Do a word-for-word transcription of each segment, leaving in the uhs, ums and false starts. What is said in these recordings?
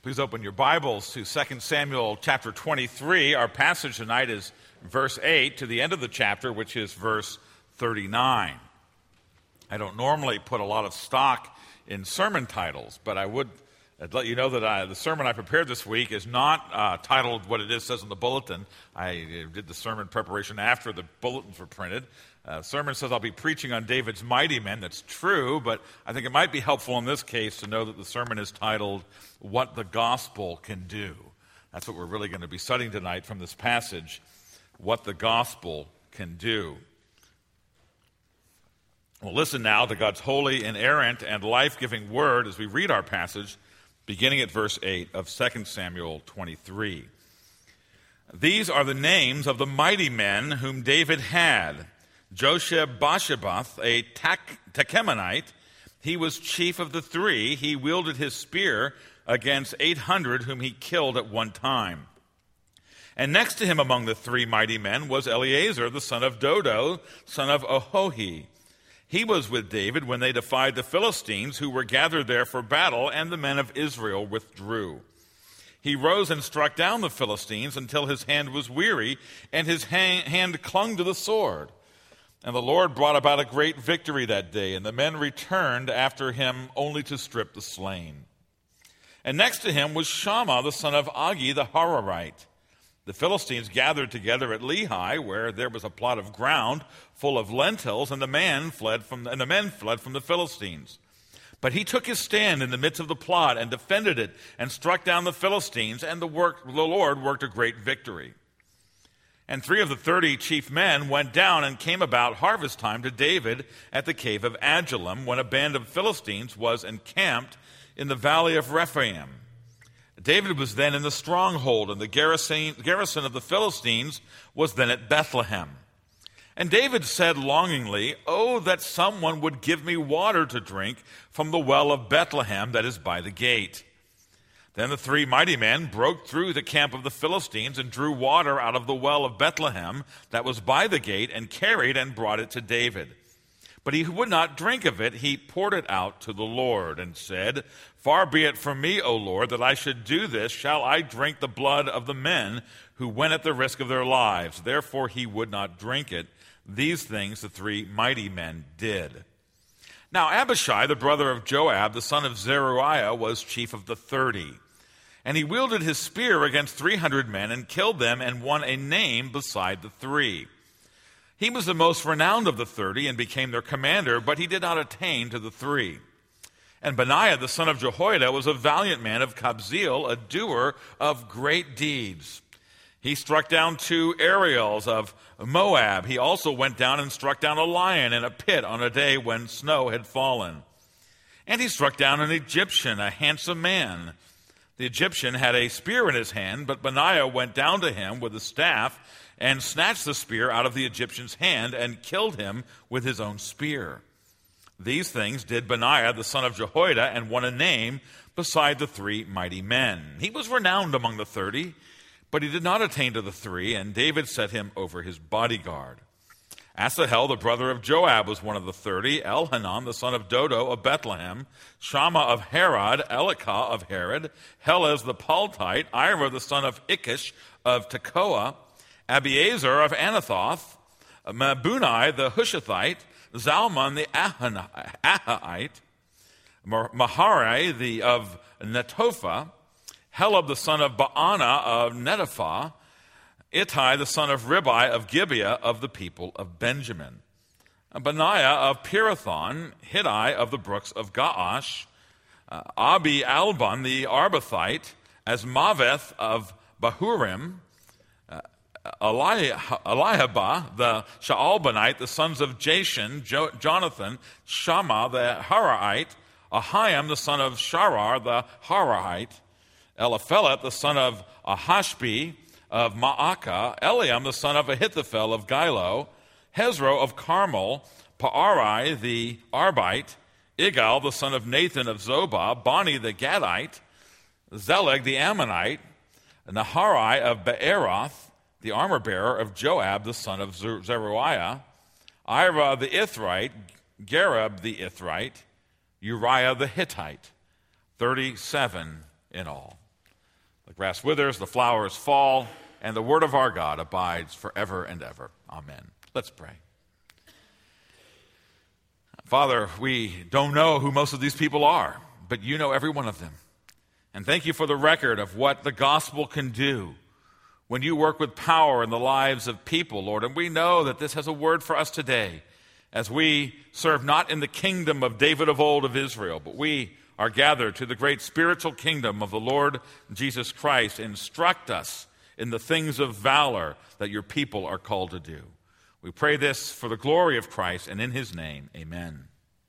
Please open your Bibles to Second Samuel chapter twenty-three. Our passage tonight is verse eight to the end of the chapter, which is verse thirty-nine. I don't normally put a lot of stock in sermon titles, but I would I'd let you know that I, the sermon I prepared this week is not uh, titled what it is says in the bulletin. I did the sermon preparation after the bulletins were printed. Uh, the sermon says I'll be preaching on David's mighty men. That's true, but I think it might be helpful in this case to know that the sermon is titled What the Gospel Can Do. That's what we're really going to be studying tonight from this passage, what the gospel can do. Well, listen now to God's holy, inerrant, and life-giving word as we read our passage, beginning at verse eight of Second Samuel twenty-three. These are the names of the mighty men whom David had. Josheb-Bassheboth, a Tachemonite, he was chief of the three. He wielded his spear against eight hundred whom he killed at one time. And next to him among the three mighty men was Eleazar, the son of Dodo, son of Ahohi. He was with David when they defied the Philistines who were gathered there for battle, and the men of Israel withdrew. He rose and struck down the Philistines until his hand was weary, and his hand clung to the sword. And the Lord brought about a great victory that day, and the men returned after him only to strip the slain. And next to him was Shammah, the son of Agi, the Hararite. The Philistines gathered together at Lehi, where there was a plot of ground full of lentils, and the man fled from and the men fled from the Philistines. But he took his stand in the midst of the plot and defended it, and struck down the Philistines, and the work the Lord worked a great victory. And three of the thirty chief men went down and came about harvest time to David at the cave of Adullam, when a band of Philistines was encamped in the valley of Rephaim. David was then in the stronghold, and the garrison, garrison of the Philistines was then at Bethlehem. And David said longingly, "Oh, that someone would give me water to drink from the well of Bethlehem that is by the gate." Then the three mighty men broke through the camp of the Philistines and drew water out of the well of Bethlehem that was by the gate, and carried and brought it to David. But he would not drink of it. He poured it out to the Lord and said, "Far be it from me, O Lord, that I should do this. Shall I drink the blood of the men who went at the risk of their lives?" Therefore he would not drink it. These things the three mighty men did. Now Abishai, the brother of Joab, the son of Zeruiah, was chief of the thirty. And he wielded his spear against three hundred men and killed them, and won a name beside the three. He was the most renowned of the thirty and became their commander, but he did not attain to the three. And Benaiah, the son of Jehoiada, was a valiant man of Kabzeel, a doer of great deeds. He struck down two Ariels of Moab. He also went down and struck down a lion in a pit on a day when snow had fallen. And he struck down an Egyptian, a handsome man. The Egyptian had a spear in his hand, but Benaiah went down to him with a staff and snatched the spear out of the Egyptian's hand and killed him with his own spear. These things did Benaiah, the son of Jehoiada, and won a name beside the three mighty men. He was renowned among the thirty, but he did not attain to the three, and David set him over his bodyguard. Asahel, the brother of Joab, was one of the thirty. Elhanan, the son of Dodo of Bethlehem. Shammah of Harod. Elikah of Harod. Helez the Paltite. Ira, the son of Ikish of Tekoa. Abiezer of Anathoth. Mabunai the Hushathite. Zalman the Ahahite. Maharai the of Netophah. Helab the son of Baana of Netopha. Ittai, the son of Ribai of Gibeah of the people of Benjamin. Benaiah of Pirathon, Hiddai of the brooks of Gaash, uh, Abi Alban the Arbathite, Asmaveth of Bahurim, uh, Eli- Elihabah the Shaalbanite, the sons of Jashan, jo- Jonathan, Shammah the Hararite, Ahiam the son of Sharar the Hararite, Eliphelet the son of Ahashbi, of Ma'akah, Eliam, the son of Ahithophel of Gilo, Hezro of Carmel, Paarai the Arbite, Igal, the son of Nathan of Zobah, Bani the Gadite, Zeleg the Ammonite, Naharai of Beeroth, the armor-bearer of Joab, the son of Zeruiah, Ira the Ithrite, Gareb the Ithrite, Uriah the Hittite, thirty-seven in all. The grass withers, the flowers fall, and the word of our God abides forever and ever. Amen. Let's pray. Father, we don't know who most of these people are, but you know every one of them. And thank you for the record of what the gospel can do when you work with power in the lives of people, Lord. And we know that this has a word for us today as we serve not in the kingdom of David of old of Israel, but we are gathered to the great spiritual kingdom of the Lord Jesus Christ. Instruct us in the things of valor that your people are called to do. We pray this for the glory of Christ, and in his name, amen.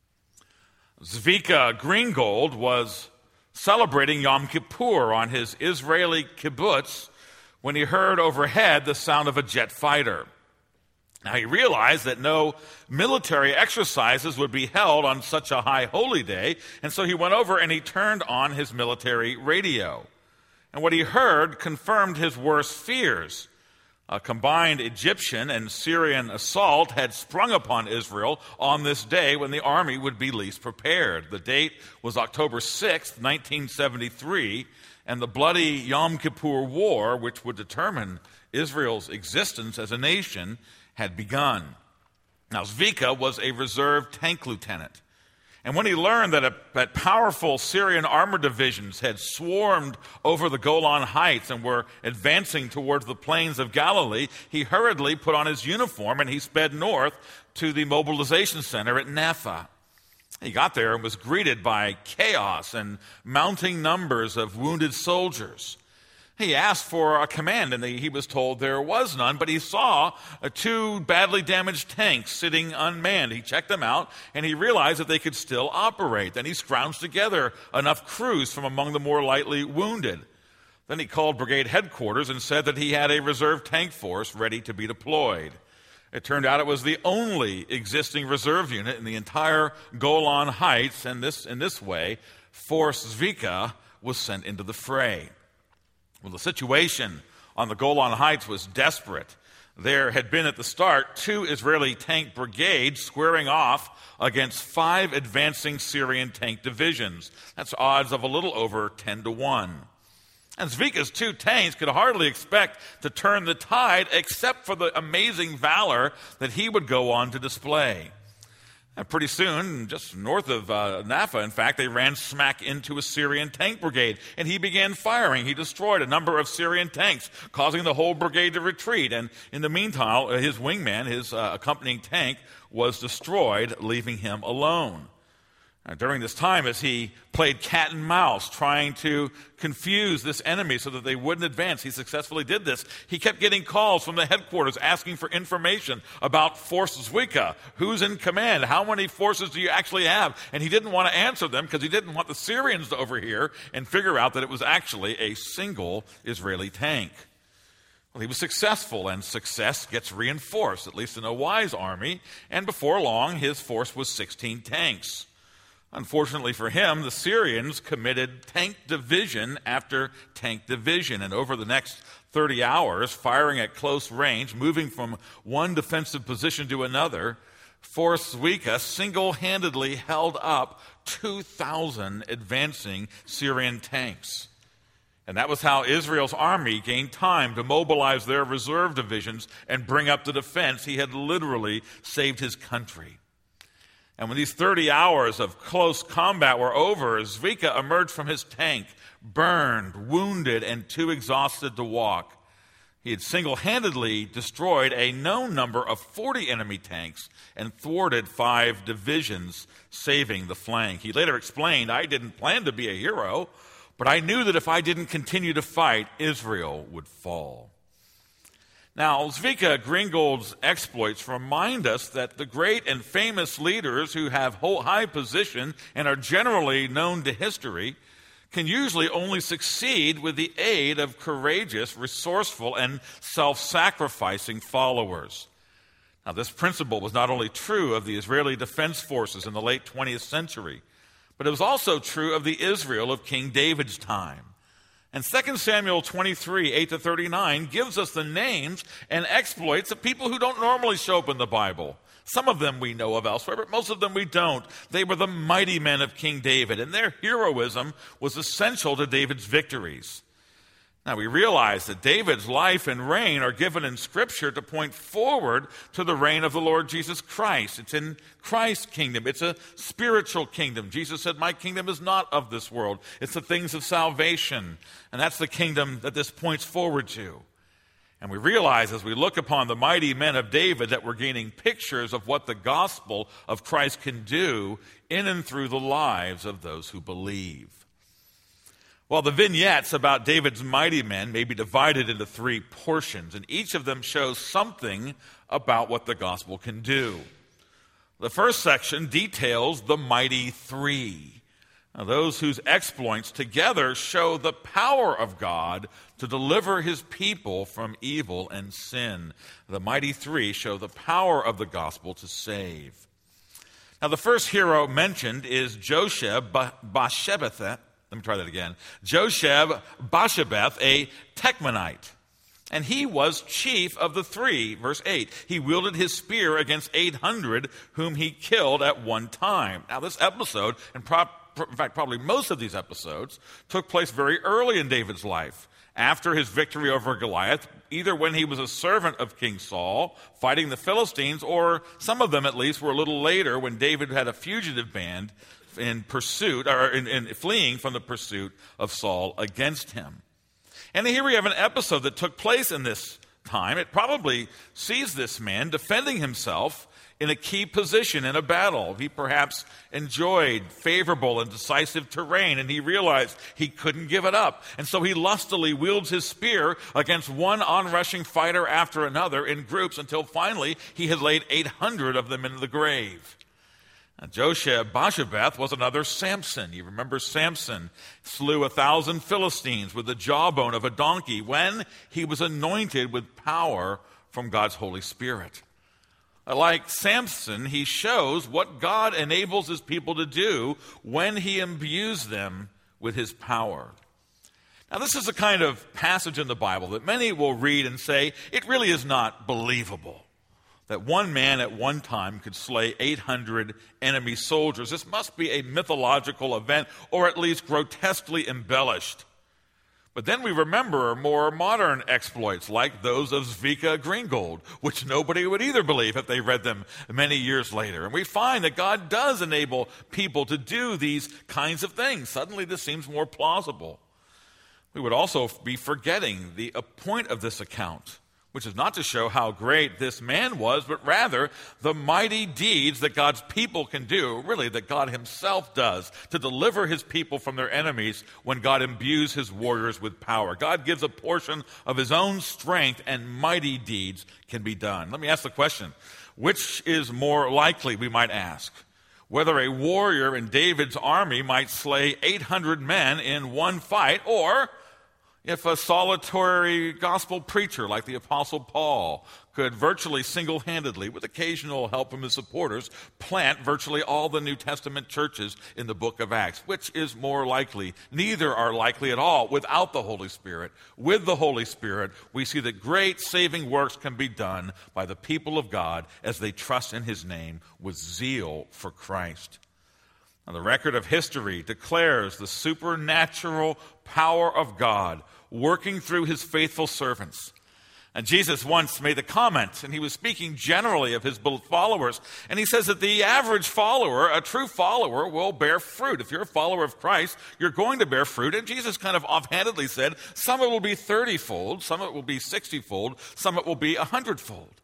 Zvika Greengold was celebrating Yom Kippur on his Israeli kibbutz when he heard overhead the sound of a jet fighter. Now, he realized that no military exercises would be held on such a high holy day, and so he went over and he turned on his military radio. And what he heard confirmed his worst fears. A combined Egyptian and Syrian assault had sprung upon Israel on this day when the army would be least prepared. The date was October sixth, nineteen seventy-three, and the bloody Yom Kippur War, which would determine Israel's existence as a nation, had begun. Now, Zvika was a reserve tank lieutenant. And when he learned that, a, that powerful Syrian armor divisions had swarmed over the Golan Heights and were advancing towards the plains of Galilee, he hurriedly put on his uniform and he sped north to the mobilization center at Napha. He got there and was greeted by chaos and mounting numbers of wounded soldiers. He asked for a command, and he was told there was none, but he saw uh, two badly damaged tanks sitting unmanned. He checked them out, and he realized that they could still operate. Then he scrounged together enough crews from among the more lightly wounded. Then he called brigade headquarters and said that he had a reserve tank force ready to be deployed. It turned out it was the only existing reserve unit in the entire Golan Heights, and this, in this way, Force Zvika was sent into the fray. Well, the situation on the Golan Heights was desperate. There had been at the start two Israeli tank brigades squaring off against five advancing Syrian tank divisions. That's odds of a little over ten to one. And Zvika's two tanks could hardly expect to turn the tide except for the amazing valor that he would go on to display. And pretty soon, just north of uh, Napha, in fact, they ran smack into a Syrian tank brigade, and he began firing. He destroyed a number of Syrian tanks, causing the whole brigade to retreat. And in the meantime, his wingman, his uh, accompanying tank, was destroyed, leaving him alone. Now, during this time, as he played cat and mouse, trying to confuse this enemy so that they wouldn't advance, he successfully did this. He kept getting calls from the headquarters asking for information about Force Zvika. Who's in command? How many forces do you actually have? And he didn't want to answer them because he didn't want the Syrians to overhear and figure out that it was actually a single Israeli tank. Well, he was successful, and success gets reinforced, at least in a wise army, and before long, his force was sixteen tanks. Unfortunately for him, the Syrians committed tank division after tank division, and over the next thirty hours, firing at close range, moving from one defensive position to another, Force Zvika single-handedly held up two thousand advancing Syrian tanks. And that was how Israel's army gained time to mobilize their reserve divisions and bring up the defense. He had literally saved his country. And when these thirty hours of close combat were over, Zvika emerged from his tank, burned, wounded, and too exhausted to walk. He had single-handedly destroyed a known number of forty enemy tanks and thwarted five divisions, saving the flank. He later explained, "I didn't plan to be a hero, but I knew that if I didn't continue to fight, Israel would fall." Now, Zvika Greengold's exploits remind us that the great and famous leaders who have high position and are generally known to history can usually only succeed with the aid of courageous, resourceful, and self-sacrificing followers. Now, this principle was not only true of the Israeli defense forces in the late twentieth century, but it was also true of the Israel of King David's time. And Second Samuel twenty-three, eight to thirty-nine gives us the names and exploits of people who don't normally show up in the Bible. Some of them we know of elsewhere, but most of them we don't. They were the mighty men of King David, and their heroism was essential to David's victories. Now, we realize that David's life and reign are given in Scripture to point forward to the reign of the Lord Jesus Christ. It's in Christ's kingdom. It's a spiritual kingdom. Jesus said, my kingdom is not of this world. It's the things of salvation. And that's the kingdom that this points forward to. And we realize as we look upon the mighty men of David that we're gaining pictures of what the gospel of Christ can do in and through the lives of those who believe. Well, the vignettes about David's mighty men may be divided into three portions, and each of them shows something about what the gospel can do. The first section details the mighty three, now, those whose exploits together show the power of God to deliver his people from evil and sin. The mighty three show the power of the gospel to save. Now, the first hero mentioned is Josheb-Basshebeth. Let me try that again. Josheb-Basshebeth, a Techmanite. And he was chief of the three, verse eight. He wielded his spear against eight hundred whom he killed at one time. Now, this episode, and pro- in fact, probably most of these episodes, took place very early in David's life. After his victory over Goliath, either when he was a servant of King Saul, fighting the Philistines, or some of them at least were a little later when David had a fugitive band in pursuit, or in, in fleeing from the pursuit of Saul against him. And here we have an episode that took place in this time. It probably sees this man defending himself in a key position in a battle. He perhaps enjoyed favorable and decisive terrain, and he realized he couldn't give it up. And so he lustily wields his spear against one onrushing fighter after another in groups until finally he had laid eight hundred of them into the grave. Now, Josheb-Basshebeth was another Samson. You remember Samson slew a thousand Philistines with the jawbone of a donkey when he was anointed with power from God's Holy Spirit. Like Samson, he shows what God enables his people to do when he imbues them with his power. Now, this is a kind of passage in the Bible that many will read and say, it really is not believable that one man at one time could slay eight hundred enemy soldiers. This must be a mythological event, or at least grotesquely embellished. But then we remember more modern exploits like those of Zvika Greengold, which nobody would either believe if they read them many years later. And we find that God does enable people to do these kinds of things. Suddenly this seems more plausible. We would also be forgetting the point of this account, which is not to show how great this man was, but rather the mighty deeds that God's people can do, really that God himself does, to deliver his people from their enemies when God imbues his warriors with power. God gives a portion of his own strength, and mighty deeds can be done. Let me ask the question, which is more likely, we might ask? Whether a warrior in David's army might slay eight hundred men in one fight, or if a solitary gospel preacher like the Apostle Paul could virtually single-handedly, with occasional help from his supporters, plant virtually all the New Testament churches in the book of Acts. Which is more likely? Neither are likely at all without the Holy Spirit. With the Holy Spirit, we see that great saving works can be done by the people of God as they trust in his name with zeal for Christ. Now, the record of history declares the supernatural power of God working through his faithful servants. And Jesus once made the comment, and he was speaking generally of his followers, and he says that the average follower, a true follower, will bear fruit. If you're a follower of Christ, you're going to bear fruit. And Jesus kind of offhandedly said, some of it will be thirty-fold, some of it will be sixty-fold, some of it will be one hundred-fold.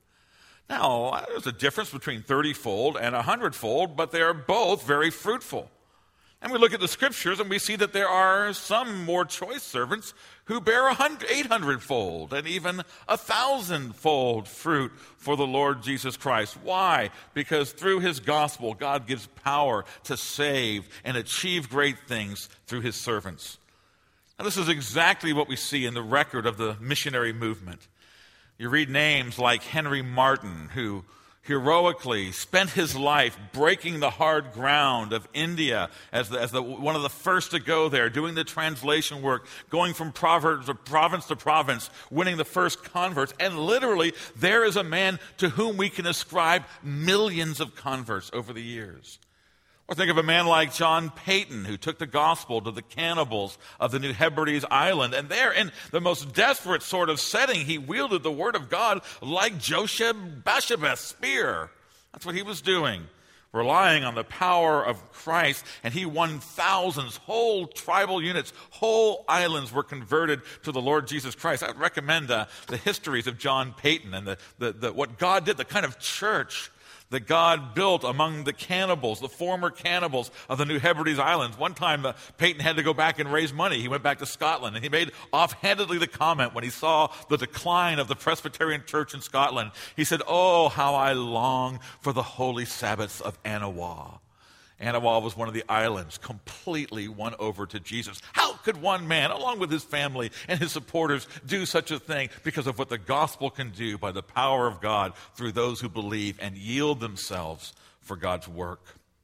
Now, there's a difference between thirty-fold and one hundred-fold, but they are both very fruitful. And we look at the scriptures and we see that there are some more choice servants who bear eight hundred-fold and even a thousand-fold fruit for the Lord Jesus Christ. Why? Because through his gospel, God gives power to save and achieve great things through his servants. Now, this is exactly what we see in the record of the missionary movement. You read names like Henry Martyn, who heroically spent his life breaking the hard ground of India as, the, as the, one of the first to go there, doing the translation work, going from province to province to province, winning the first converts. And literally, there is a man to whom we can ascribe millions of converts over the years. Or think of a man like John Peyton, who took the gospel to the cannibals of the New Hebrides Island. And there, in the most desperate sort of setting, he wielded the word of God like Josheb Basshebeth's spear. That's what he was doing, relying on the power of Christ. And he won thousands, whole tribal units, whole islands were converted to the Lord Jesus Christ. I would recommend uh, the histories of John Peyton and the, the, the, what God did, the kind of church that God built among the cannibals, the former cannibals of the New Hebrides Islands. One time, uh, Peyton had to go back and raise money. He went back to Scotland, and he made offhandedly the comment when he saw the decline of the Presbyterian Church in Scotland. He said, "Oh, how I long for the holy Sabbaths of Anawa." Anawa was one of the islands completely won over to Jesus. How could one man, along with his family and his supporters, do such a thing? Because of what the gospel can do by the power of God through those who believe and yield themselves for God's work.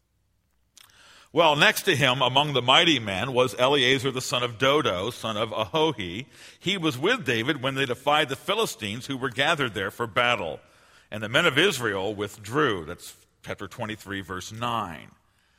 Well, next to him among the mighty men was Eleazar the son of Dodo, son of Ahohi. He was with David when they defied the Philistines who were gathered there for battle. And the men of Israel withdrew. That's chapter twenty-three, verse nine.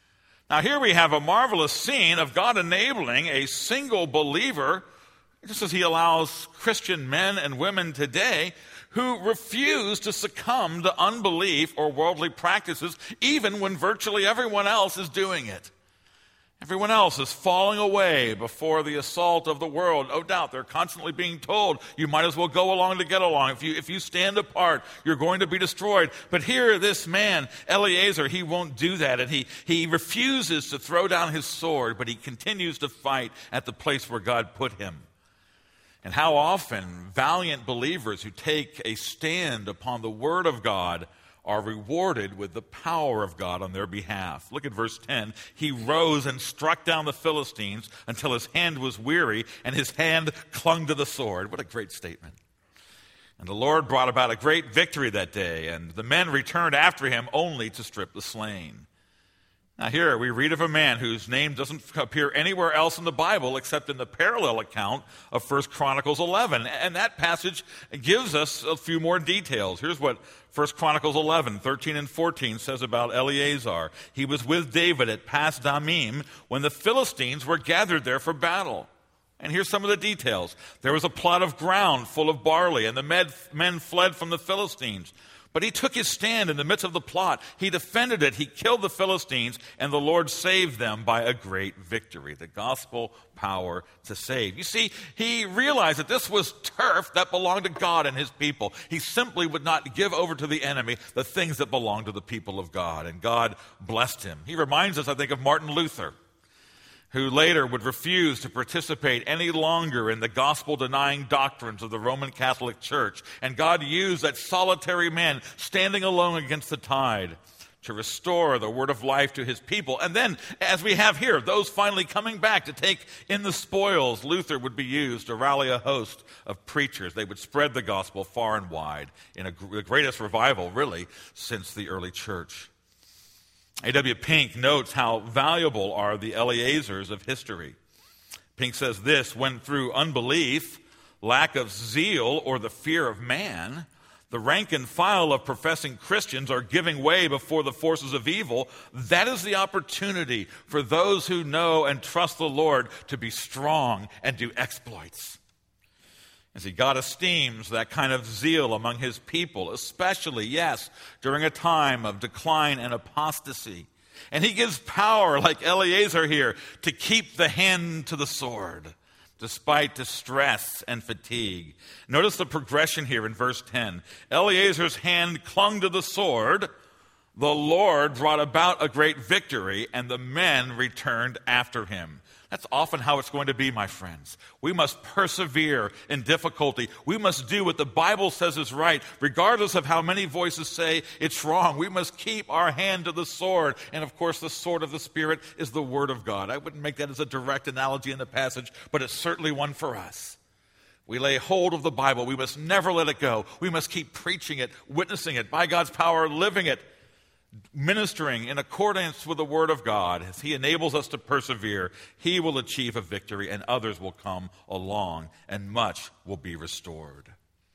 Now here we have a marvelous scene of God enabling a single believer, just as he allows Christian men and women today who refuse to succumb to unbelief or worldly practices, even when virtually everyone else is doing it. Everyone else is falling away before the assault of the world. No doubt, they're constantly being told, you might as well go along to get along. If you, if you stand apart, you're going to be destroyed. But here, this man, Eleazar, he won't do that. And he, he refuses to throw down his sword, but he continues to fight at the place where God put him. And how often valiant believers who take a stand upon the word of God are rewarded with the power of God on their behalf. Look at verse ten. He rose and struck down the Philistines until his hand was weary and his hand clung to the sword. What a great statement. And the Lord brought about a great victory that day, and the men returned after him only to strip the slain. Now here we read of a man whose name doesn't appear anywhere else in the Bible except in the parallel account of First Chronicles eleven. And that passage gives us a few more details. Here's what First Chronicles eleven, thirteen and fourteen says about Eleazar. He was with David at Pas Damim when the Philistines were gathered there for battle. And here's some of the details. There was a plot of ground full of barley, and the men fled from the Philistines. But he took his stand in the midst of the plot. He defended it. He killed the Philistines, and the Lord saved them by a great victory. The gospel power to save. You see, he realized that this was turf that belonged to God and his people. He simply would not give over to the enemy the things that belonged to the people of God, and God blessed him. He reminds us, I think, of Martin Luther, who later would refuse to participate any longer in the gospel-denying doctrines of the Roman Catholic Church. And God used that solitary man standing alone against the tide to restore the word of life to his people. And then, as we have here, those finally coming back to take in the spoils, Luther would be used to rally a host of preachers. They would spread the gospel far and wide in a, the greatest revival, really, since the early church. A W Pink notes how valuable are the Eleazars of history. Pink says this: when through unbelief, lack of zeal, or the fear of man, the rank and file of professing Christians are giving way before the forces of evil, that is the opportunity for those who know and trust the Lord to be strong and do exploits. You see, God esteems that kind of zeal among his people, especially, yes, during a time of decline and apostasy. And he gives power, like Eleazar here, to keep the hand to the sword, despite distress and fatigue. Notice the progression here in verse ten. Eleazar's hand clung to the sword. The Lord brought about a great victory, and the men returned after him. That's often how it's going to be, my friends. We must persevere in difficulty. We must do what the Bible says is right, regardless of how many voices say it's wrong. We must keep our hand to the sword. And of course, the sword of the Spirit is the Word of God. I wouldn't make that as a direct analogy in the passage, but it's certainly one for us. We lay hold of the Bible. We must never let it go. We must keep preaching it, witnessing it, by God's power, living it, ministering in accordance with the Word of God. As he enables us to persevere, he will achieve a victory, and others will come along, and much will be restored.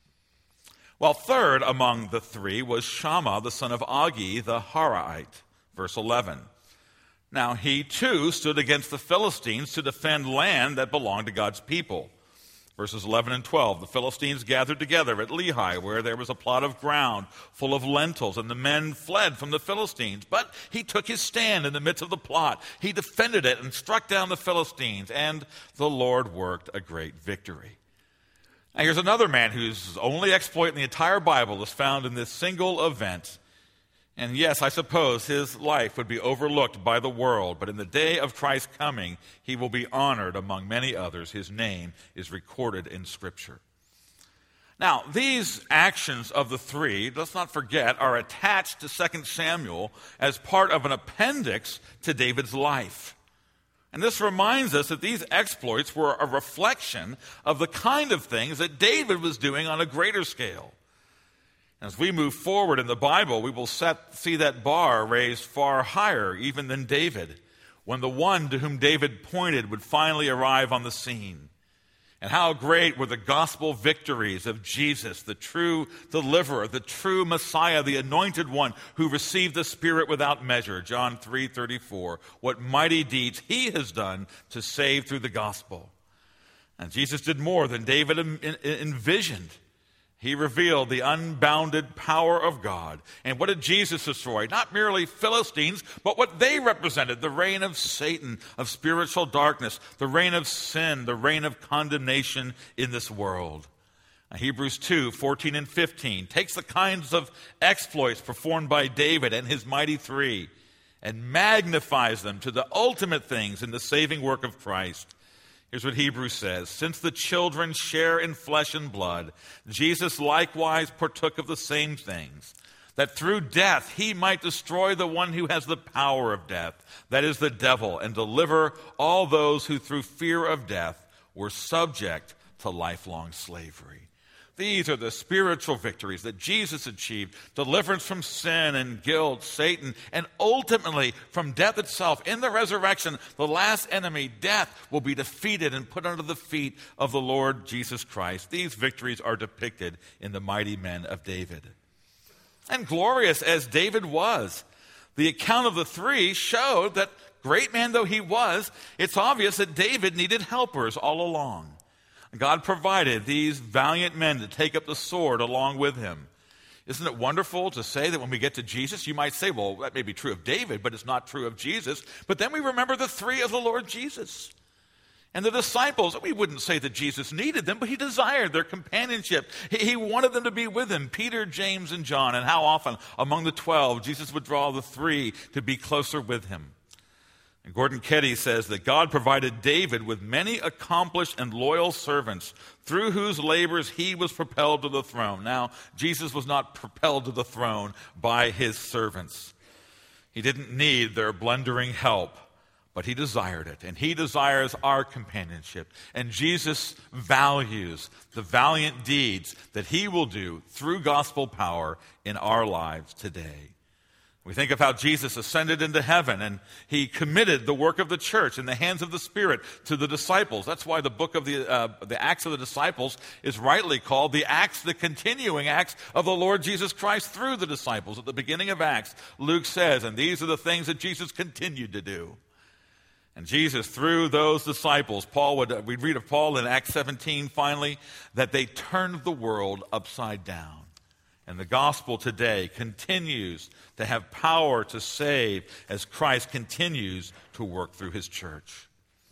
Well, third among the three was Shammah, the son of Agi, the Haraite. Verse eleven. Now he too stood against the Philistines to defend land that belonged to God's people. Verses eleven and twelve, the Philistines gathered together at Lehi, where there was a plot of ground full of lentils, and the men fled from the Philistines. But he took his stand in the midst of the plot. He defended it and struck down the Philistines, and the Lord worked a great victory. Now here's another man whose only exploit in the entire Bible is found in this single event. And yes, I suppose his life would be overlooked by the world, but in the day of Christ's coming, he will be honored among many others. His name is recorded in Scripture. Now, these actions of the three, let's not forget, are attached to Second Samuel as part of an appendix to David's life. And this reminds us that these exploits were a reflection of the kind of things that David was doing on a greater scale. As we move forward in the Bible, we will set, see that bar raised far higher even than David, when the one to whom David pointed would finally arrive on the scene. And how great were the gospel victories of Jesus, the true deliverer, the true Messiah, the anointed one who received the Spirit without measure. John three thirty-four. What mighty deeds he has done to save through the gospel. And Jesus did more than David envisioned. He revealed the unbounded power of God. And what did Jesus destroy? Not merely Philistines, but what they represented, the reign of Satan, of spiritual darkness, the reign of sin, the reign of condemnation in this world. Now, Hebrews two, fourteen and fifteen takes the kinds of exploits performed by David and his mighty three and magnifies them to the ultimate things in the saving work of Christ. Here's what Hebrews says. Since the children share in flesh and blood, Jesus likewise partook of the same things, that through death he might destroy the one who has the power of death, that is the devil, and deliver all those who through fear of death were subject to lifelong slavery. These are the spiritual victories that Jesus achieved, deliverance from sin and guilt, Satan, and ultimately from death itself. In the resurrection, the last enemy, death, will be defeated and put under the feet of the Lord Jesus Christ. These victories are depicted in the mighty men of David. And glorious as David was, the account of the three showed that, great man though he was, it's obvious that David needed helpers all along. God provided these valiant men to take up the sword along with him. Isn't it wonderful to say that when we get to Jesus, you might say, well, that may be true of David, but it's not true of Jesus. But then we remember the three of the Lord Jesus. And the disciples, we wouldn't say that Jesus needed them, but he desired their companionship. He, he wanted them to be with him, Peter, James, and John. And how often among the twelve, Jesus would draw the three to be closer with him. And Gordon Keddy says that God provided David with many accomplished and loyal servants through whose labors he was propelled to the throne. Now, Jesus was not propelled to the throne by his servants. He didn't need their blundering help, but he desired it. And he desires our companionship. And Jesus values the valiant deeds that he will do through gospel power in our lives today. We think of how Jesus ascended into heaven and he committed the work of the church in the hands of the Spirit to the disciples. That's why the book of the, uh, the Acts of the Disciples is rightly called the Acts, the continuing acts of the Lord Jesus Christ through the disciples. At the beginning of Acts, Luke says, and these are the things that Jesus continued to do. And Jesus, through those disciples, Paul would, uh, we'd read of Paul in Acts seventeen finally, that they turned the world upside down. And the gospel today continues to have power to save as Christ continues to work through his church.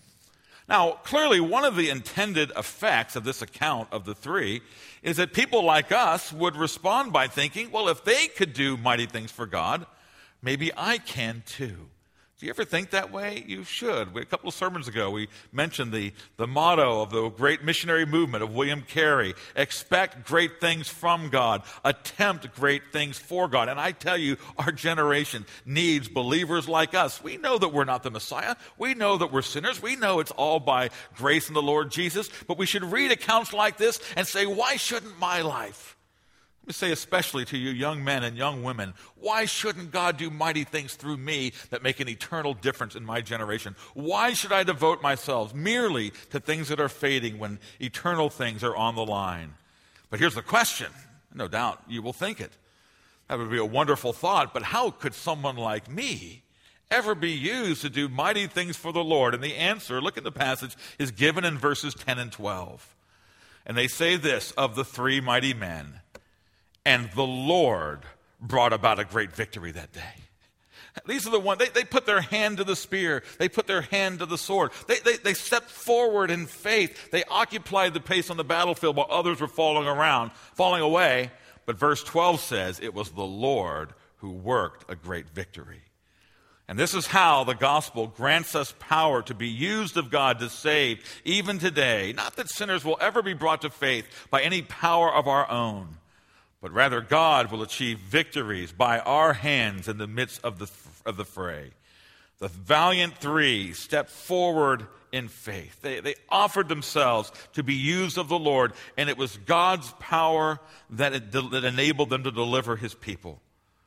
Now, clearly, one of the intended effects of this account of the three is that people like us would respond by thinking, well, if they could do mighty things for God, maybe I can too. Do you ever think that way? You should. A couple of sermons ago, we mentioned the, the motto of the great missionary movement of William Carey: expect great things from God, attempt great things for God. And I tell you, our generation needs believers like us. We know that we're not the Messiah. We know that we're sinners. We know it's all by grace in the Lord Jesus. But we should read accounts like this and say, why shouldn't my life? Let me say especially to you young men and young women, why shouldn't God do mighty things through me that make an eternal difference in my generation? Why should I devote myself merely to things that are fading when eternal things are on the line? But here's the question. No doubt you will think it. That would be a wonderful thought, but how could someone like me ever be used to do mighty things for the Lord? And the answer, look at the passage, is given in verses ten and twelve. And they say this of the three mighty men, and the Lord brought about a great victory that day. These are the ones, they, they put their hand to the spear. They put their hand to the sword. They, they, they stepped forward in faith. They occupied the pace on the battlefield while others were falling around, falling away. But verse twelve says it was the Lord who worked a great victory. And this is how the gospel grants us power to be used of God to save even today. Not that sinners will ever be brought to faith by any power of our own, but rather God will achieve victories by our hands in the midst of the, of the fray. The valiant three stepped forward in faith. They, they offered themselves to be used of the Lord, and it was God's power that, it, that enabled them to deliver his people.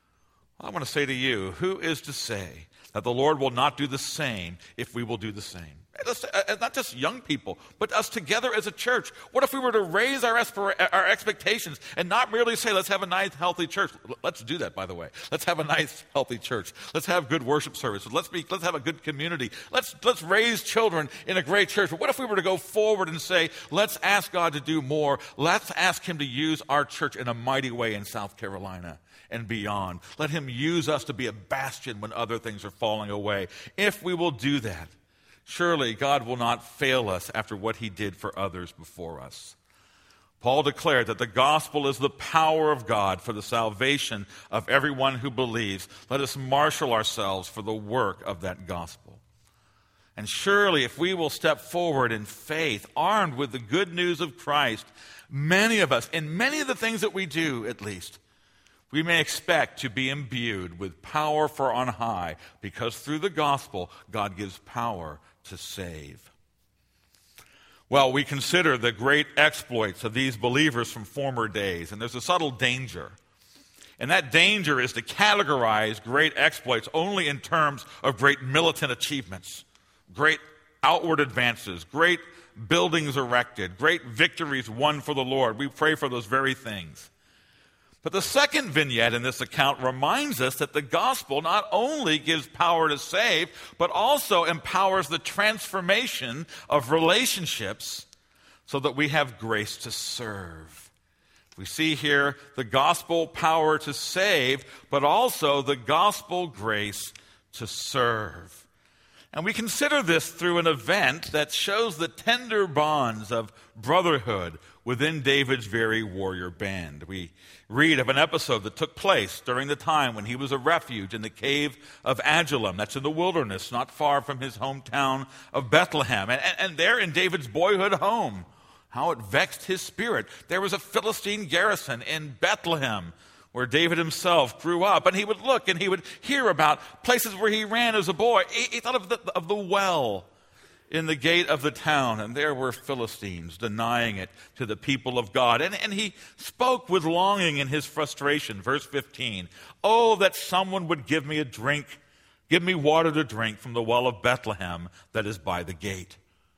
I want to say to you, who is to say that the Lord will not do the same if we will do the same? Not just young people, but us together as a church. What if we were to raise our, espir- our expectations and not merely say, let's have a nice, healthy church. Let's do that, by the way. Let's have a nice, healthy church. Let's have good worship services. Let's be, let's have a good community. Let's, let's raise children in a great church. But what if we were to go forward and say, let's ask God to do more. Let's ask him to use our church in a mighty way in South Carolina and beyond. Let him use us to be a bastion when other things are falling away. If we will do that, surely God will not fail us after what he did for others before us. Paul declared that the gospel is the power of God for the salvation of everyone who believes. Let us marshal ourselves for the work of that gospel. And surely if we will step forward in faith, armed with the good news of Christ, many of us, in many of the things that we do at least, we may expect to be imbued with power from on high, because through the gospel, God gives power to save. Well, we consider the great exploits of these believers from former days, and there's a subtle danger. And that danger is to categorize great exploits only in terms of great militant achievements, great outward advances, great buildings erected, great victories won for the Lord. We pray for those very things. But the second vignette in this account reminds us that the gospel not only gives power to save, but also empowers the transformation of relationships so that we have grace to serve. We see here the gospel power to save, but also the gospel grace to serve. And we consider this through an event that shows the tender bonds of brotherhood within David's very warrior band. We read of an episode that took place during the time when he was a refuge in the cave of Adullam. That's in the wilderness, not far from his hometown of Bethlehem. And, and, and there in David's boyhood home, how it vexed his spirit. There was a Philistine garrison in Bethlehem where David himself grew up. And he would look and he would hear about places where he ran as a boy. He, he thought of the, of the well in the gate of the town, and there were Philistines denying it to the people of God. And, and he spoke with longing in his frustration. Verse fifteen, "Oh, that someone would give me a drink, give me water to drink from the well of Bethlehem that is by the gate."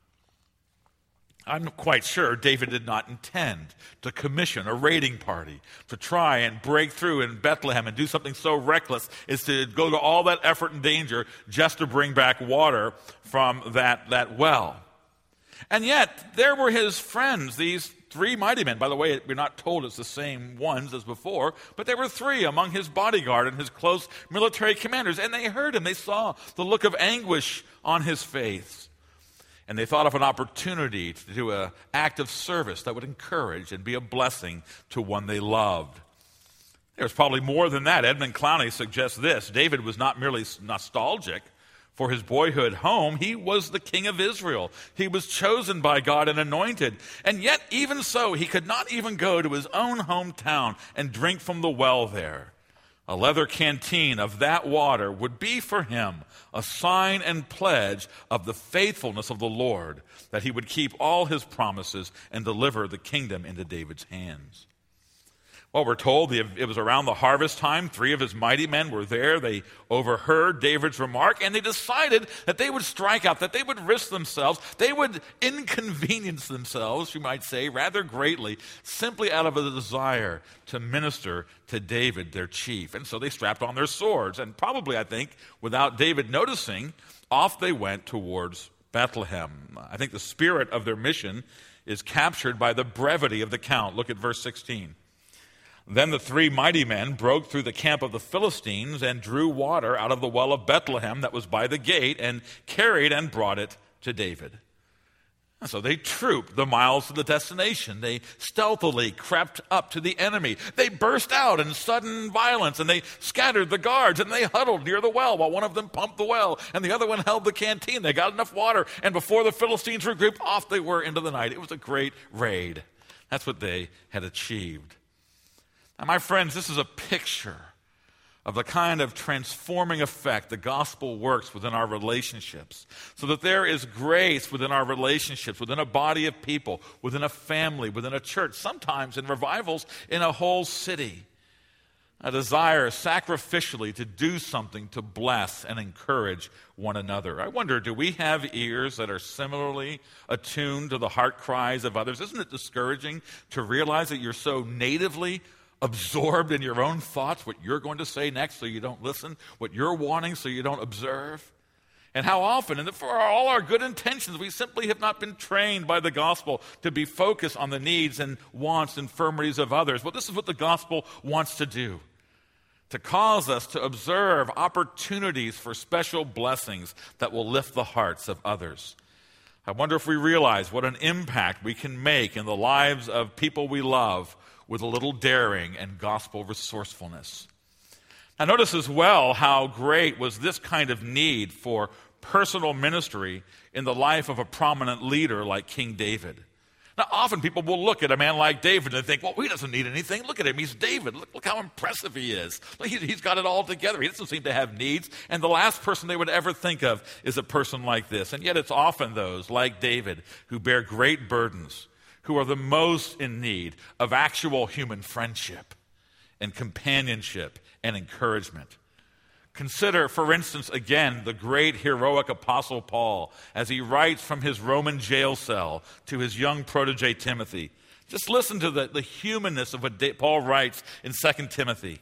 I'm quite sure David did not intend to commission a raiding party to try and break through in Bethlehem and do something so reckless as to go to all that effort and danger just to bring back water from that, that well. And yet, there were his friends, these three mighty men. By the way, we're not told it's the same ones as before, but there were three among his bodyguard and his close military commanders, and they heard him. They saw the look of anguish on his face. And they thought of an opportunity to do an act of service that would encourage and be a blessing to one they loved. There's probably more than that. Edmund Clowney suggests this: David was not merely nostalgic for his boyhood home. He was the king of Israel. He was chosen by God and anointed. And yet, even so, he could not even go to his own hometown and drink from the well there. A leather canteen of that water would be for him a sign and pledge of the faithfulness of the Lord, that he would keep all his promises and deliver the kingdom into David's hands. Well, we're told it was around the harvest time. Three of his mighty men were there. They overheard David's remark, and they decided that they would strike out, that they would risk themselves. They would inconvenience themselves, you might say, rather greatly, simply out of a desire to minister to David, their chief. And so they strapped on their swords, and probably, I think, without David noticing, off they went towards Bethlehem. I think the spirit of their mission is captured by the brevity of the count. Look at verse sixteen. Then the three mighty men broke through the camp of the Philistines and drew water out of the well of Bethlehem that was by the gate and carried and brought it to David. And so they trooped the miles to the destination. They stealthily crept up to the enemy. They burst out in sudden violence, and they scattered the guards, and they huddled near the well while one of them pumped the well and the other one held the canteen. They got enough water, and before the Philistines regrouped, off they were into the night. It was a great raid. That's what they had achieved. Now, my friends, this is a picture of the kind of transforming effect the gospel works within our relationships, so that there is grace within our relationships, within a body of people, within a family, within a church, sometimes in revivals in a whole city. A desire sacrificially to do something to bless and encourage one another. I wonder, do we have ears that are similarly attuned to the heart cries of others? Isn't it discouraging to realize that you're so natively absorbed in your own thoughts, what you're going to say next so you don't listen, what you're wanting so you don't observe? And how often, and for all our good intentions, we simply have not been trained by the gospel to be focused on the needs and wants and infirmities of others. Well, this is what the gospel wants to do, to cause us to observe opportunities for special blessings that will lift the hearts of others. I wonder if we realize what an impact we can make in the lives of people we love with a little daring and gospel resourcefulness. Now, notice as well how great was this kind of need for personal ministry in the life of a prominent leader like King David. Now, often people will look at a man like David and think, well, he doesn't need anything. Look at him. He's David. Look, look how impressive he is. He, he's got it all together. He doesn't seem to have needs. And the last person they would ever think of is a person like this. And yet it's often those, like David, who bear great burdens, who are the most in need of actual human friendship and companionship and encouragement. Consider, for instance, again, the great heroic apostle Paul as he writes from his Roman jail cell to his young protege Timothy. Just listen to the, the humanness of what Paul writes in Second Timothy.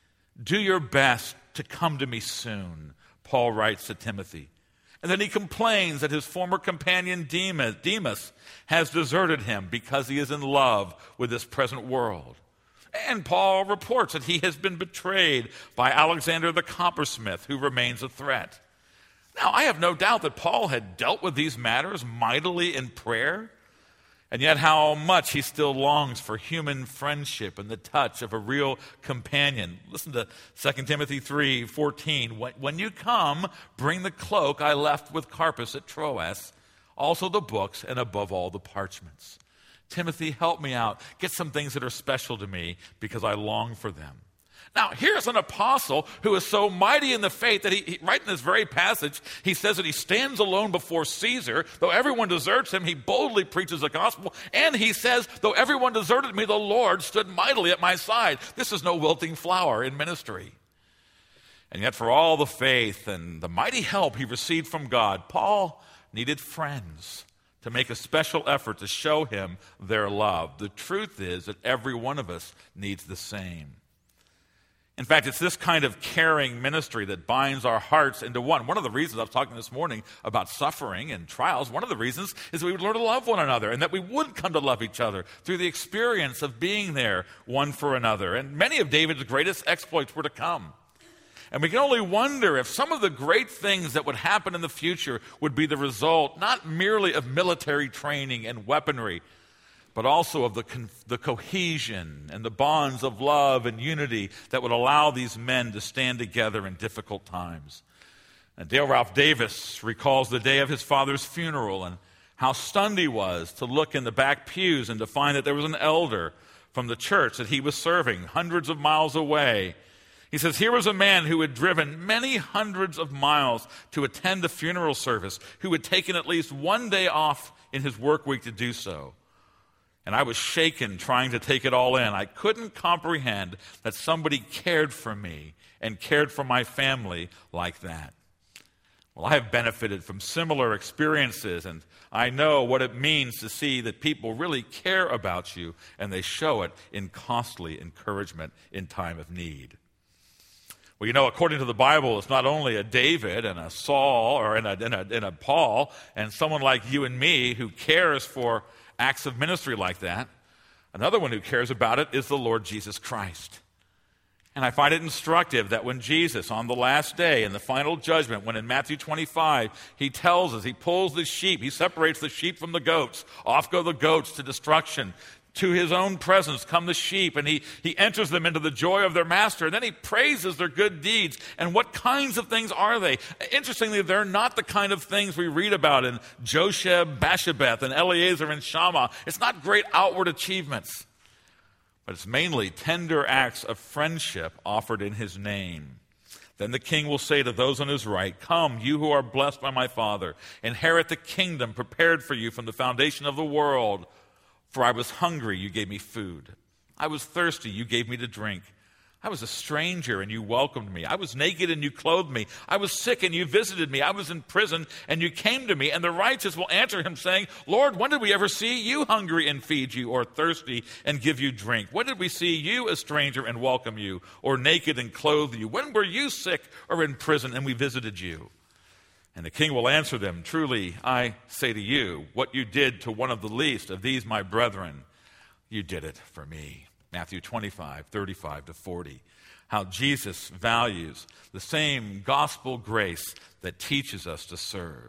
Do your best to come to me soon, Paul writes to Timothy. And then he complains that his former companion Demas, Demas has deserted him because he is in love with this present world. And Paul reports that he has been betrayed by Alexander the coppersmith, who remains a threat. Now, I have no doubt that Paul had dealt with these matters mightily in prayer, and yet how much he still longs for human friendship and the touch of a real companion. Listen to Second Timothy three fourteen. When, when you come, bring the cloak I left with Carpus at Troas, also the books, and above all the parchments. Timothy, help me out. Get some things that are special to me because I long for them. Now, here's an apostle who is so mighty in the faith that he, he, right in this very passage, he says that he stands alone before Caesar. Though everyone deserts him, he boldly preaches the gospel. And he says, though everyone deserted me, the Lord stood mightily at my side. This is no wilting flower in ministry. And yet for all the faith and the mighty help he received from God, Paul needed friends to make a special effort to show him their love. The truth is that every one of us needs the same. In fact, it's this kind of caring ministry that binds our hearts into one. One of the reasons I was talking this morning about suffering and trials, one of the reasons is that we would learn to love one another and that we would come to love each other through the experience of being there one for another. And many of David's greatest exploits were to come. And we can only wonder if some of the great things that would happen in the future would be the result not merely of military training and weaponry, but also of the, con- the cohesion and the bonds of love and unity that would allow these men to stand together in difficult times. And Dale Ralph Davis recalls the day of his father's funeral and how stunned he was to look in the back pews and to find that there was an elder from the church that he was serving hundreds of miles away. He says, here was a man who had driven many hundreds of miles to attend a funeral service, who had taken at least one day off in his work week to do so. And I was shaken trying to take it all in. I couldn't comprehend that somebody cared for me and cared for my family like that. Well, I have benefited from similar experiences, and I know what it means to see that people really care about you, and they show it in costly encouragement in time of need. Well, you know, according to the Bible, it's not only a David and a Saul or in a, in a, in a Paul and someone like you and me who cares for acts of ministry like that. Another one who cares about it is the Lord Jesus Christ. And I find it instructive that when Jesus, on the last day, in the final judgment, when in Matthew twenty-five, he tells us, he pulls the sheep, he separates the sheep from the goats. Off go the goats to destruction. To his own presence come the sheep, and he, he enters them into the joy of their master. And then he praises their good deeds. And what kinds of things are they? Interestingly, they're not the kind of things we read about in Josheb, Bashabeth, and Eleazar and Shammah. It's not great outward achievements, but it's mainly tender acts of friendship offered in his name. Then the king will say to those on his right, "Come, you who are blessed by my Father, inherit the kingdom prepared for you from the foundation of the world. For I was hungry, you gave me food. I was thirsty, you gave me to drink. I was a stranger, and you welcomed me. I was naked, and you clothed me. I was sick, and you visited me. I was in prison, and you came to me." And the righteous will answer him, saying, "Lord, when did we ever see you hungry and feed you, or thirsty and give you drink? When did we see you a stranger and welcome you, or naked and clothe you? When were you sick or in prison, and we visited you?" And the king will answer them, "Truly, I say to you, what you did to one of the least of these my brethren, you did it for me." Matthew twenty-five, thirty-five to forty. How Jesus values the same gospel grace that teaches us to serve.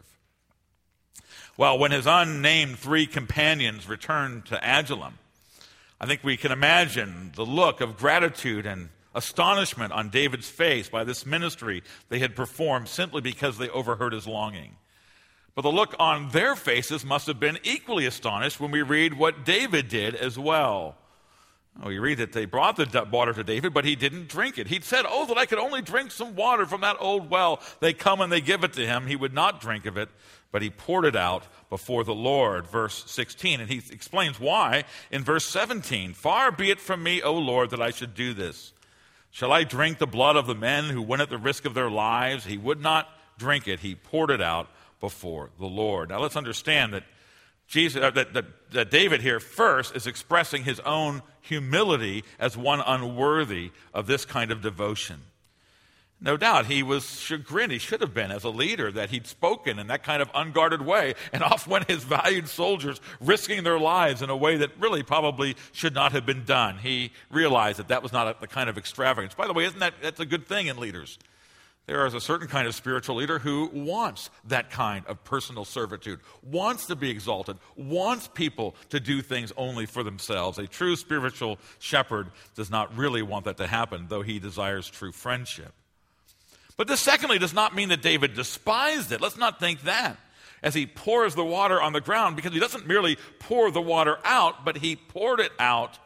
Well, when his unnamed three companions returned to Adullam, I think we can imagine the look of gratitude and astonishment on David's face by this ministry they had performed simply because they overheard his longing. But the look on their faces must have been equally astonished when we read what David did as well. We read that they brought the water to David, but he didn't drink it. He'd said, "Oh, that I could only drink some water from that old well." They come and they give it to him. He would not drink of it, but he poured it out before the Lord. Verse sixteen, and he explains why in verse seventeen. "Far be it from me, O Lord, that I should do this. Shall I drink the blood of the men who went at the risk of their lives?" He would not drink it. He poured it out before the Lord. Now let's understand that Jesus, uh, that, that, that David here first is expressing his own humility as one unworthy of this kind of devotion. No doubt he was chagrined, he should have been as a leader, that he'd spoken in that kind of unguarded way, and off went his valued soldiers risking their lives in a way that really probably should not have been done. He realized that that was not a, the kind of extravagance. By the way, isn't that that's a good thing in leaders? There is a certain kind of spiritual leader who wants that kind of personal servitude, wants to be exalted, wants people to do things only for themselves. A true spiritual shepherd does not really want that to happen, though he desires true friendship. But this, secondly, does not mean that David despised it. Let's not think that. As he pours the water on the ground, because he doesn't merely pour the water out, but he poured it out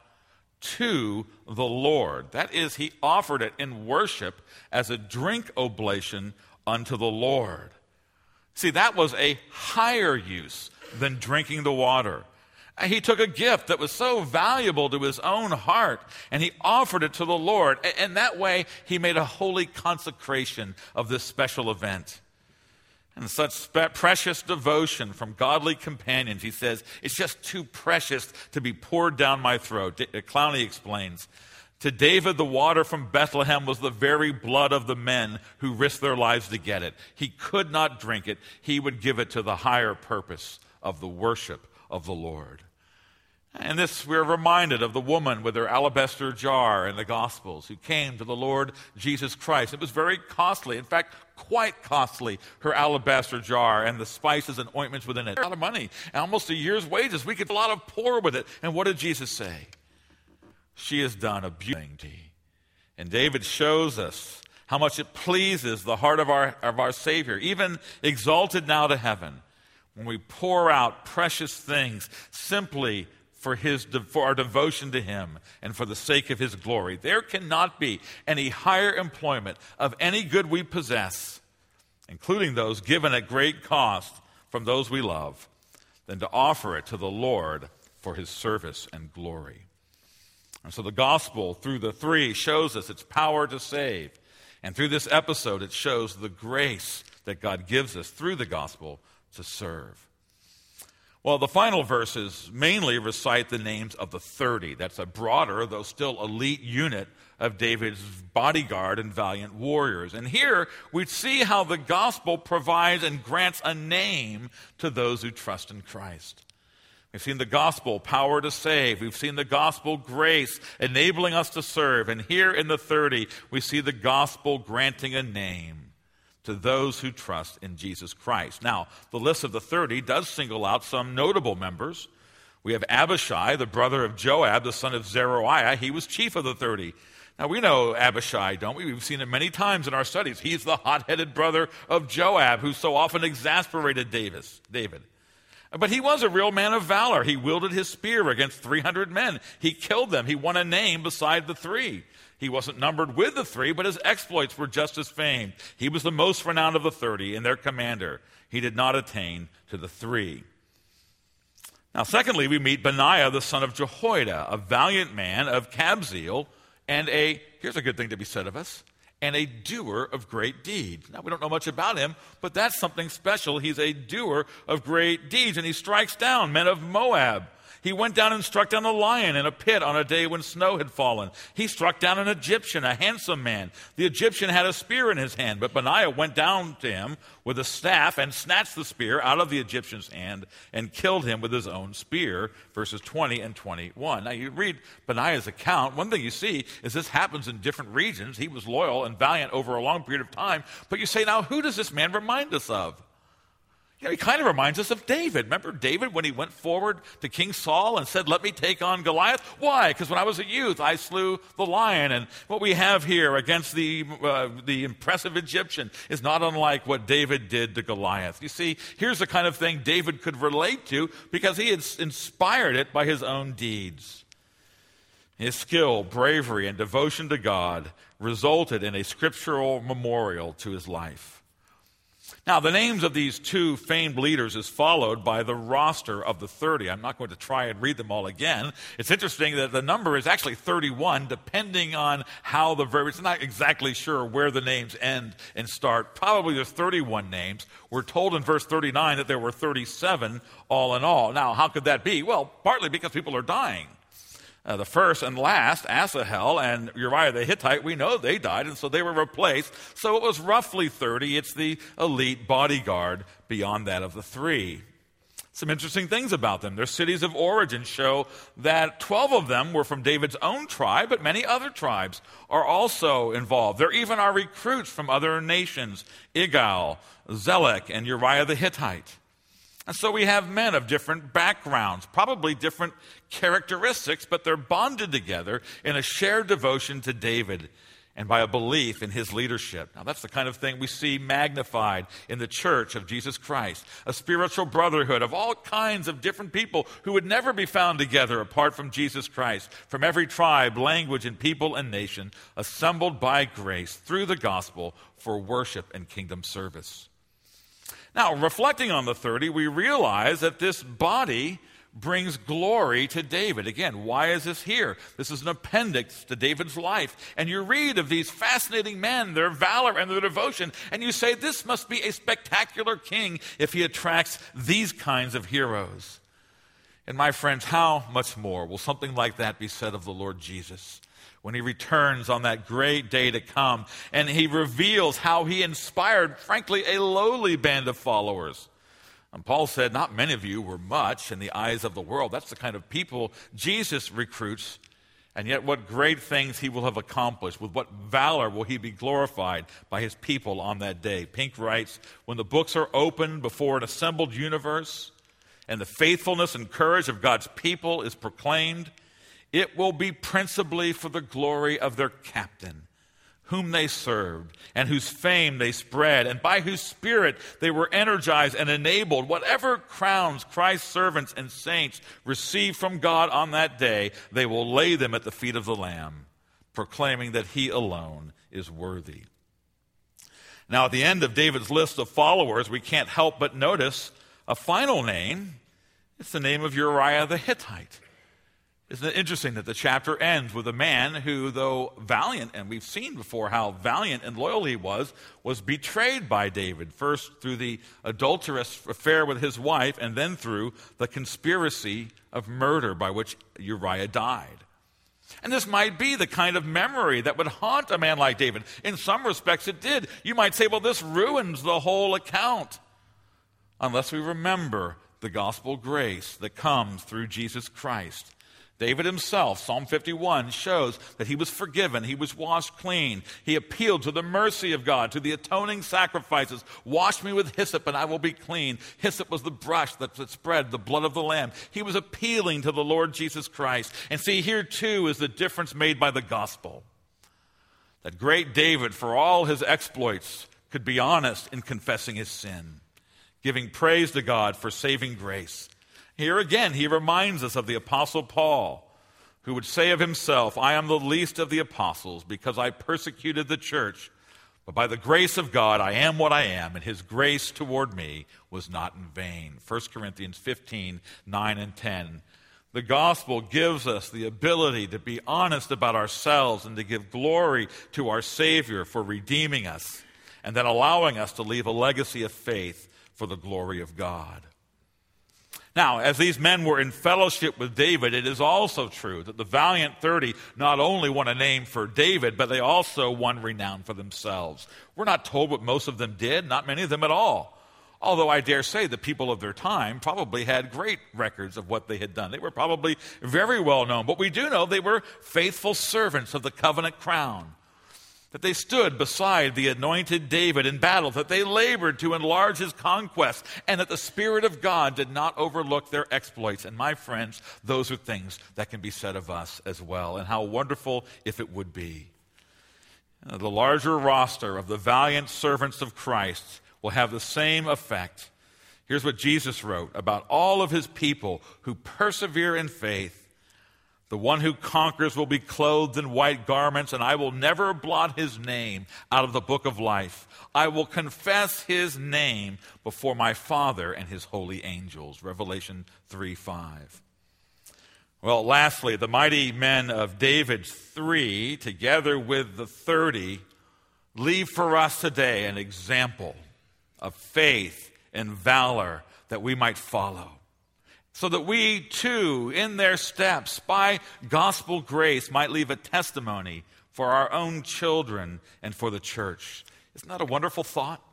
to the Lord. That is, he offered it in worship as a drink oblation unto the Lord. See, that was a higher use than drinking the water. He took a gift that was so valuable to his own heart, and he offered it to the Lord. And that way, he made a holy consecration of this special event. And such spe- precious devotion from godly companions, he says, it's just too precious to be poured down my throat. D- Clowney explains, to David, the water from Bethlehem was the very blood of the men who risked their lives to get it. He could not drink it. He would give it to the higher purpose of the worship of the Lord. And this, we're reminded of the woman with her alabaster jar in the Gospels who came to the Lord Jesus Christ. It was very costly, in fact, quite costly, her alabaster jar and the spices and ointments within it. A lot of money, almost a year's wages. We could do a lot of poor with it. And what did Jesus say? She has done a beautiful thing. And David shows us how much it pleases the heart of our, of our Savior, even exalted now to heaven, when we pour out precious things simply for his for our devotion to him and for the sake of his glory. There cannot be any higher employment of any good we possess, including those given at great cost from those we love, than to offer it to the Lord for his service and glory. And so the gospel, through the three, shows us its power to save. And through this episode, it shows the grace that God gives us through the gospel to serve. Well, the final verses mainly recite the names of the thirty. That's a broader, though still elite unit of David's bodyguard and valiant warriors. And here we see how the gospel provides and grants a name to those who trust in Christ. We've seen the gospel, power to save. We've seen the gospel, grace, enabling us to serve. And here in the thirty, we see the gospel granting a name to those who trust in Jesus Christ. Now, the list of the thirty does single out some notable members. We have Abishai, the brother of Joab, the son of Zeruiah. He was chief of the thirty. Now, we know Abishai, don't we? We've seen him many times in our studies. He's the hot-headed brother of Joab, who so often exasperated Davis, David. But he was a real man of valor. He wielded his spear against three hundred men. He killed them. He won a name beside the three. He wasn't numbered with the three, but his exploits were just as famed. He was the most renowned of the thirty and their commander. He did not attain to the three. Now, secondly, we meet Benaiah, the son of Jehoiada, a valiant man of Kabzeel, and a, here's a good thing to be said of us, and a doer of great deeds. Now, we don't know much about him, but that's something special. He's a doer of great deeds, and he strikes down men of Moab. He went down and struck down a lion in a pit on a day when snow had fallen. He struck down an Egyptian, a handsome man. The Egyptian had a spear in his hand, but Benaiah went down to him with a staff and snatched the spear out of the Egyptian's hand and killed him with his own spear, verses twenty and twenty-one. Now, you read Benaiah's account. One thing you see is this happens in different regions. He was loyal and valiant over a long period of time. But you say, now, who does this man remind us of? You know, he kind of reminds us of David. Remember David when he went forward to King Saul and said, let me take on Goliath? Why? Because when I was a youth, I slew the lion. And what we have here against the, uh, the impressive Egyptian is not unlike what David did to Goliath. You see, here's the kind of thing David could relate to because he had inspired it by his own deeds. His skill, bravery, and devotion to God resulted in a scriptural memorial to his life. Now, the names of these two famed leaders is followed by the roster of the thirty. I'm not going to try and read them all again. It's interesting that the number is actually thirty-one, depending on how the verb, it's not exactly sure where the names end and start. Probably there's thirty-one names. We're told in verse thirty-nine that there were thirty-seven all in all. Now, how could that be? Well, partly because people are dying. Uh, the first and last, Asahel and Uriah the Hittite, we know they died, and so they were replaced. So it was roughly thirty. It's the elite bodyguard beyond that of the three. Some interesting things about them. Their cities of origin show that twelve of them were from David's own tribe, but many other tribes are also involved. There even are recruits from other nations, Igal, Zelek, and Uriah the Hittite. And so we have men of different backgrounds, probably different characteristics, but they're bonded together in a shared devotion to David and by a belief in his leadership. Now, that's the kind of thing we see magnified in the church of Jesus Christ, a spiritual brotherhood of all kinds of different people who would never be found together apart from Jesus Christ, from every tribe, language, and people and nation, assembled by grace through the gospel for worship and kingdom service. Now, reflecting on the thirty, we realize that this body brings glory to David. Again, why is this here? This is an appendix to David's life. And you read of these fascinating men, their valor and their devotion, and you say, this must be a spectacular king if he attracts these kinds of heroes. And my friends, how much more will something like that be said of the Lord Jesus when he returns on that great day to come, and he reveals how he inspired, frankly, a lowly band of followers. And Paul said, not many of you were much in the eyes of the world. That's the kind of people Jesus recruits, and yet what great things he will have accomplished. With what valor will he be glorified by his people on that day? Pink writes, when the books are opened before an assembled universe, and the faithfulness and courage of God's people is proclaimed, it will be principally for the glory of their captain, whom they served, and whose fame they spread, and by whose spirit they were energized and enabled. Whatever crowns Christ's servants and saints receive from God on that day, they will lay them at the feet of the Lamb, proclaiming that he alone is worthy. Now, at the end of David's list of followers, we can't help but notice a final name. It's the name of Uriah the Hittite. Isn't it interesting that the chapter ends with a man who, though valiant, and we've seen before how valiant and loyal he was, was betrayed by David, first through the adulterous affair with his wife, and then through the conspiracy of murder by which Uriah died. And this might be the kind of memory that would haunt a man like David. In some respects it did. You might say, well, this ruins the whole account, unless we remember the gospel grace that comes through Jesus Christ. David himself, Psalm fifty-one, shows that he was forgiven, he was washed clean. He appealed to the mercy of God, to the atoning sacrifices. Wash me with hyssop and I will be clean. Hyssop was the brush that spread the blood of the Lamb. He was appealing to the Lord Jesus Christ. And see, here too is the difference made by the gospel. That great David, for all his exploits, could be honest in confessing his sin, giving praise to God for saving grace. Here again, he reminds us of the Apostle Paul, who would say of himself, I am the least of the apostles because I persecuted the church, but by the grace of God I am what I am, and his grace toward me was not in vain. First Corinthians fifteen, nine and ten. The gospel gives us the ability to be honest about ourselves and to give glory to our Savior for redeeming us and then allowing us to leave a legacy of faith for the glory of God. Now, as these men were in fellowship with David, it is also true that the valiant thirty not only won a name for David, but they also won renown for themselves. We're not told what most of them did, not many of them at all. Although I dare say the people of their time probably had great records of what they had done. They were probably very well known. But we do know they were faithful servants of the covenant crown, that they stood beside the anointed David in battle, that they labored to enlarge his conquest, and that the Spirit of God did not overlook their exploits. And my friends, those are things that can be said of us as well, and how wonderful if it would be. Uh, the larger roster of the valiant servants of Christ will have the same effect. Here's what Jesus wrote about all of his people who persevere in faith. The one who conquers will be clothed in white garments, and I will never blot his name out of the book of life. I will confess his name before my Father and his holy angels. Revelation three five. Well, lastly, the mighty men of David's three, together with the thirty, leave for us today an example of faith and valor that we might follow, so that we too, in their steps, by gospel grace, might leave a testimony for our own children and for the church. Isn't that a wonderful thought?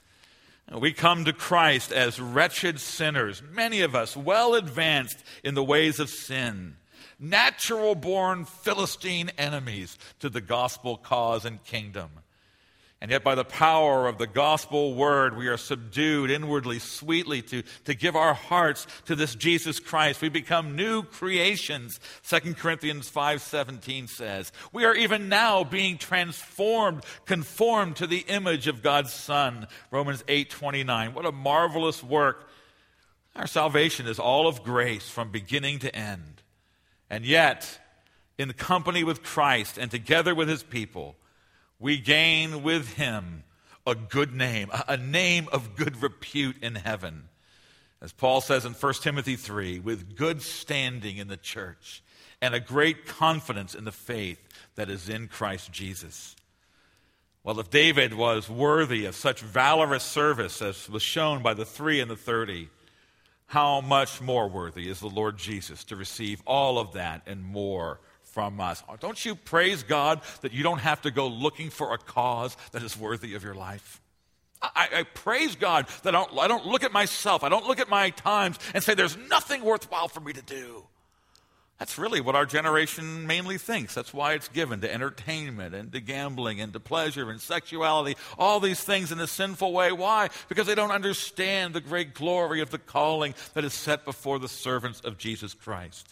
We come to Christ as wretched sinners, many of us well advanced in the ways of sin, natural-born Philistine enemies to the gospel cause and kingdom. And yet by the power of the gospel word, we are subdued inwardly, sweetly, to, to give our hearts to this Jesus Christ. We become new creations, Second Corinthians five seventeen says. We are even now being transformed, conformed to the image of God's Son, Romans eight twenty-nine. What a marvelous work. Our salvation is all of grace from beginning to end. And yet, in company with Christ and together with his people, we gain with him a good name, a name of good repute in heaven. As Paul says in First Timothy three, with good standing in the church and a great confidence in the faith that is in Christ Jesus. Well, if David was worthy of such valorous service as was shown by the three and the thirty, how much more worthy is the Lord Jesus to receive all of that and more from us. Don't you praise God that you don't have to go looking for a cause that is worthy of your life? I, I praise God that I don't, I don't look at myself, I don't look at my times and say there's nothing worthwhile for me to do. That's really what our generation mainly thinks. That's why it's given to entertainment and to gambling and to pleasure and sexuality, all these things in a sinful way. Why? Because they don't understand the great glory of the calling that is set before the servants of Jesus Christ.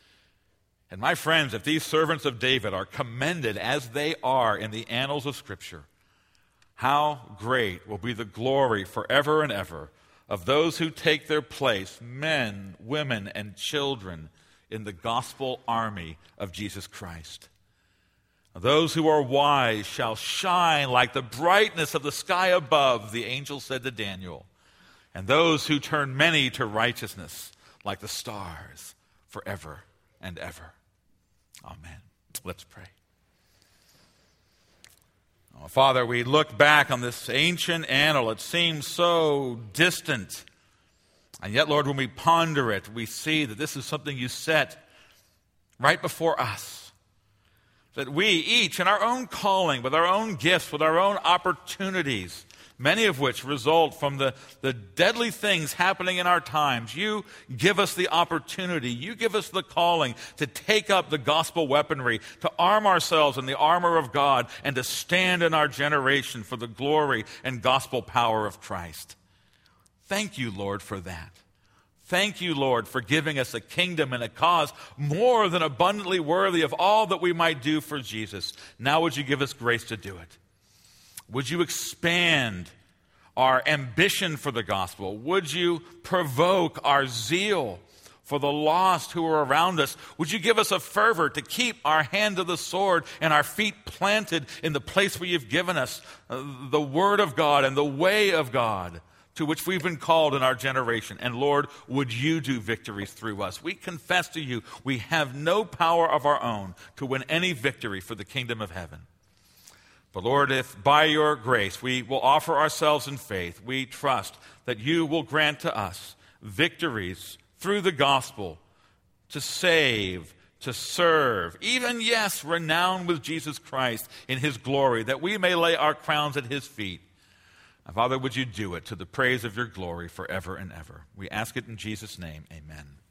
And my friends, if these servants of David are commended as they are in the annals of Scripture, how great will be the glory forever and ever of those who take their place, men, women, and children, in the gospel army of Jesus Christ. Those who are wise shall shine like the brightness of the sky above, the angel said to Daniel. And those who turn many to righteousness, like the stars forever and ever. Amen. Let's pray. Oh, Father, we look back on this ancient annal. It seems so distant. And yet, Lord, when we ponder it, we see that this is something you set right before us. That we each, in our own calling, with our own gifts, with our own opportunities, many of which result from the, the deadly things happening in our times, you give us the opportunity, you give us the calling to take up the gospel weaponry, to arm ourselves in the armor of God, and to stand in our generation for the glory and gospel power of Christ. Thank you, Lord, for that. Thank you, Lord, for giving us a kingdom and a cause more than abundantly worthy of all that we might do for Jesus. Now would you give us grace to do it? Would you expand our ambition for the gospel? Would you provoke our zeal for the lost who are around us? Would you give us a fervor to keep our hand to the sword and our feet planted in the place where you've given us, uh, the Word of God and the way of God, to which we've been called in our generation. And Lord, would you do victories through us? We confess to you, we have no power of our own to win any victory for the kingdom of heaven. But Lord, if by your grace we will offer ourselves in faith, we trust that you will grant to us victories through the gospel to save, to serve, even, yes, renown with Jesus Christ in his glory, that we may lay our crowns at his feet. Father, would you do it to the praise of your glory forever and ever? We ask it in Jesus' name. Amen.